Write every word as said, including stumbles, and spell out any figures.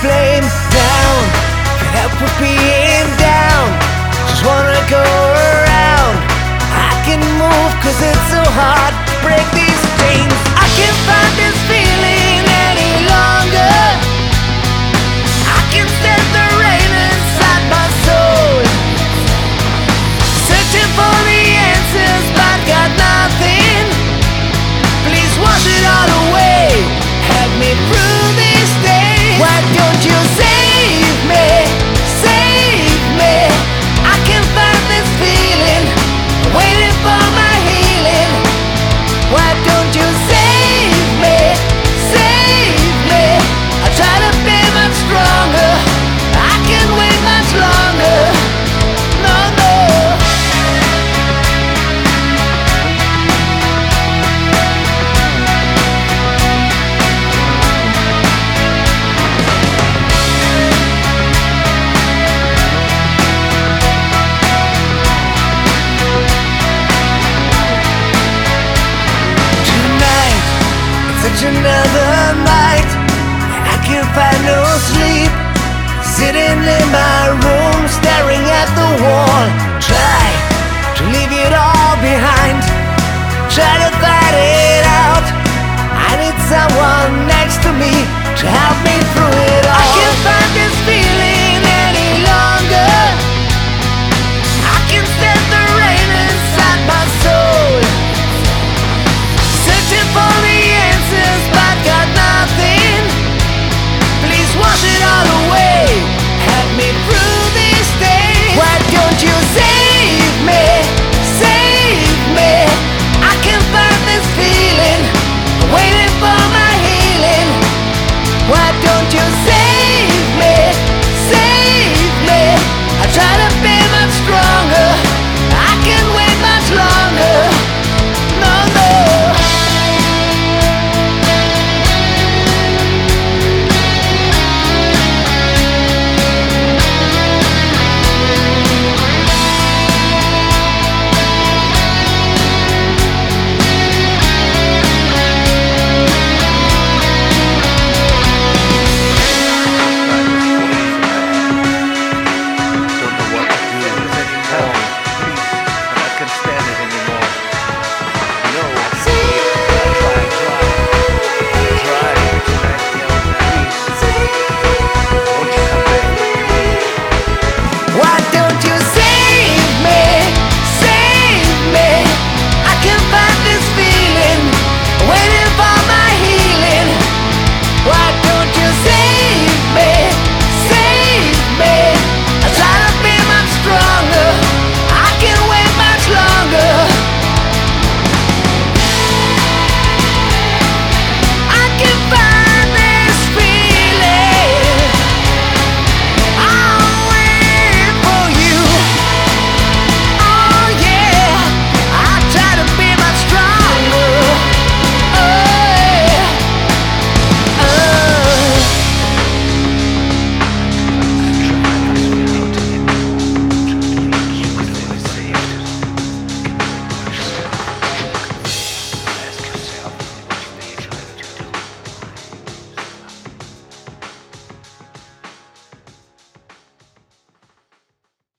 flame down. Fed up with being down, just wanna go around. I can move cause it's so hard to break these chains. I can't find this feeling any longer. I can sense the rain inside my soul, searching for the answers but got nothing. Please wash it all away, help me through these days. Why don't you save me, save me? I can't find this feeling, waiting for my healing. Why don't you save me, save me? I try to be much stronger, I can't wait much longer. No, no. Such another night, and I can't find no sleep. Sitting in my room, staring at the wall. Try to leave it all behind, try to fight it out. I need someone next to me to help me through.